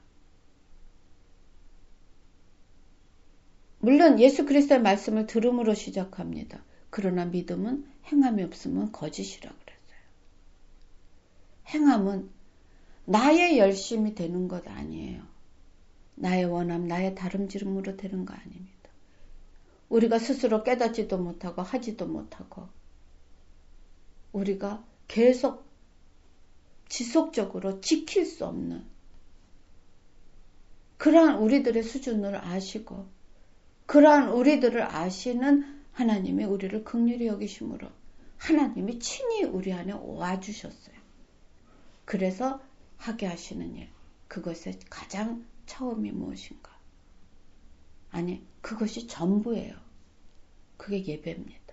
물론 예수 그리스도의 말씀을 들음으로 시작합니다. 그러나 믿음은 행함이 없으면 거짓이라 그랬어요. 행함은 나의 열심이 되는 것 아니에요. 나의 원함, 나의 다름질음으로 되는 거 아닙니다. 우리가 스스로 깨닫지도 못하고 하지도 못하고 우리가 계속 지속적으로 지킬 수 없는 그러한 우리들의 수준을 아시고 그러한 우리들을 아시는 하나님이 우리를 긍휼히 여기심으로 하나님이 친히 우리 안에 와주셨어요. 그래서 하게 하시는 일, 그것의 가장 처음이 무엇인가? 아니, 그것이 전부예요. 그게 예배입니다.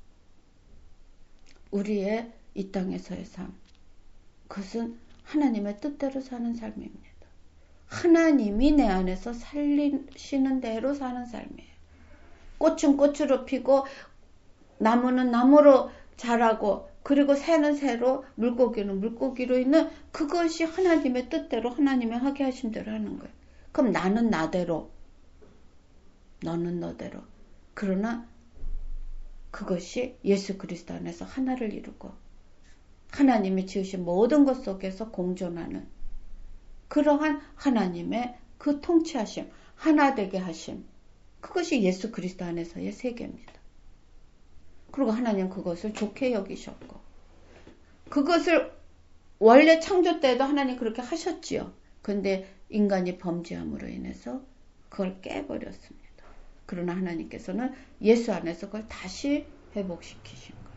우리의 이 땅에서의 삶, 그것은 하나님의 뜻대로 사는 삶입니다. 하나님이 내 안에서 살리시는 대로 사는 삶이에요. 꽃은 꽃으로 피고 나무는 나무로 자라고 그리고 새는 새로 물고기는 물고기로 있는 그것이 하나님의 뜻대로 하나님의 하게 하신 대로 하는 거예요. 그럼 나는 나대로 너는 너대로 그러나 그것이 예수 그리스도 안에서 하나를 이루고 하나님이 지으신 모든 것 속에서 공존하는 그러한 하나님의 그 통치하심, 하나 되게 하심, 그것이 예수 그리스도 안에서의 세계입니다. 그리고 하나님 그것을 좋게 여기셨고 그것을 원래 창조 때도 하나님 그렇게 하셨지요. 근데 인간이 범죄함으로 인해서 그걸 깨버렸습니다. 그러나 하나님께서는 예수 안에서 그걸 다시 회복시키신 거예요.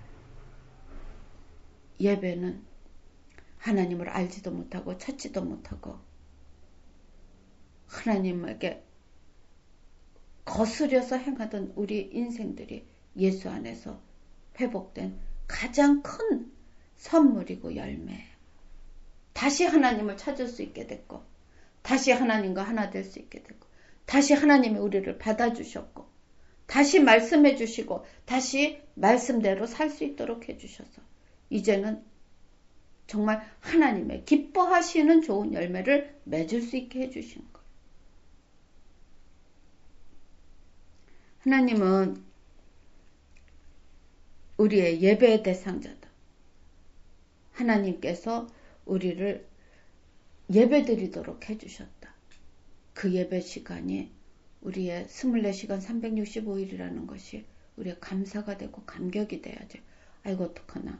예배는 하나님을 알지도 못하고 찾지도 못하고 하나님에게 거스려서 행하던 우리 인생들이 예수 안에서 회복된 가장 큰 선물이고 열매예요. 다시 하나님을 찾을 수 있게 됐고 다시 하나님과 하나 될 수 있게 됐고 다시 하나님이 우리를 받아주셨고 다시 말씀해 주시고 다시 말씀대로 살 수 있도록 해주셔서 이제는 정말 하나님의 기뻐하시는 좋은 열매를 맺을 수 있게 해주신 거예요. 하나님은 우리의 예배의 대상자다. 하나님께서 우리를 예배드리도록 해주셨다. 그 예배 시간이 우리의 이십사 시간 삼백육십오 일이라는 것이 우리의 감사가 되고 감격이 돼야죠. 아이고 어떡하나.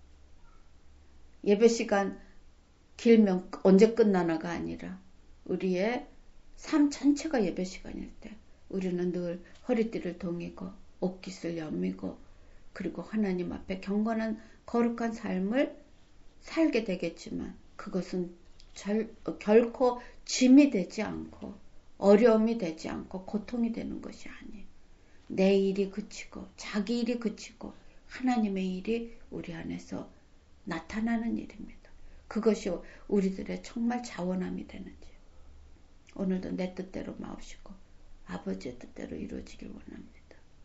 예배 시간 길면 언제 끝나나가 아니라 우리의 삶 전체가 예배 시간일 때 우리는 늘 허리띠를 동이고 옷깃을 여미고 그리고 하나님 앞에 경건한 거룩한 삶을 살게 되겠지만 그것은 절, 결코 짐이 되지 않고 어려움이 되지 않고 고통이 되는 것이 아니에요. 내 일이 그치고 자기 일이 그치고 하나님의 일이 우리 안에서 나타나는 일입니다. 그것이 우리들의 정말 자원함이 되는지 오늘도 내 뜻대로 마옵시고 아버지의 뜻대로 이루어지길 원합니다.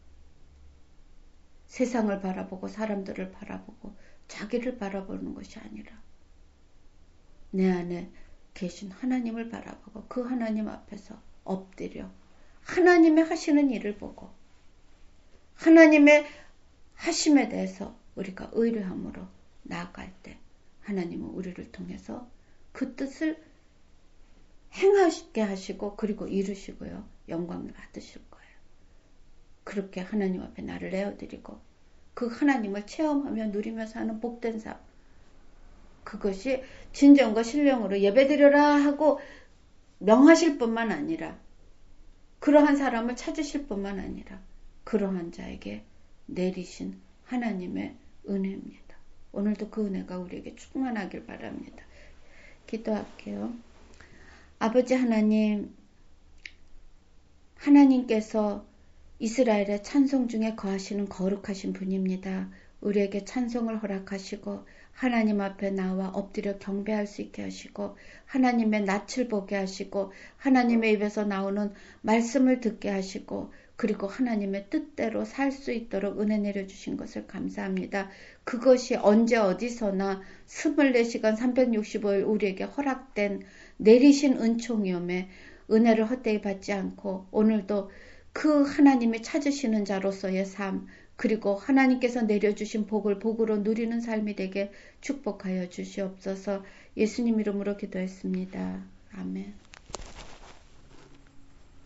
세상을 바라보고 사람들을 바라보고 자기를 바라보는 것이 아니라 내 안에 계신 하나님을 바라보고 그 하나님 앞에서 엎드려 하나님의 하시는 일을 보고 하나님의 하심에 대해서 우리가 의뢰함으로 나아갈 때 하나님은 우리를 통해서 그 뜻을 행하게 하시고 그리고 이루시고요. 영광을 받으실 거예요. 그렇게 하나님 앞에 나를 내어드리고 그 하나님을 체험하며 누리며 사는 복된 삶, 그것이 진정과 신령으로 예배드려라 하고 명하실 뿐만 아니라 그러한 사람을 찾으실 뿐만 아니라 그러한 자에게 내리신 하나님의 은혜입니다. 오늘도 그 은혜가 우리에게 충만하길 바랍니다. 기도할게요. 아버지 하나님, 하나님께서 이스라엘의 찬송 중에 거하시는 거룩하신 분입니다. 우리에게 찬송을 허락하시고 하나님 앞에 나와 엎드려 경배할 수 있게 하시고 하나님의 낯을 보게 하시고 하나님의 입에서 나오는 말씀을 듣게 하시고 그리고 하나님의 뜻대로 살 수 있도록 은혜 내려주신 것을 감사합니다. 그것이 언제 어디서나 이십사 시간 삼백육십오 일 우리에게 허락된 내리신 은총이오매 은혜를 헛되이 받지 않고 오늘도 그 하나님이 찾으시는 자로서의 삶 그리고 하나님께서 내려주신 복을 복으로 누리는 삶이 되게 축복하여 주시옵소서. 예수님 이름으로 기도했습니다. 아멘.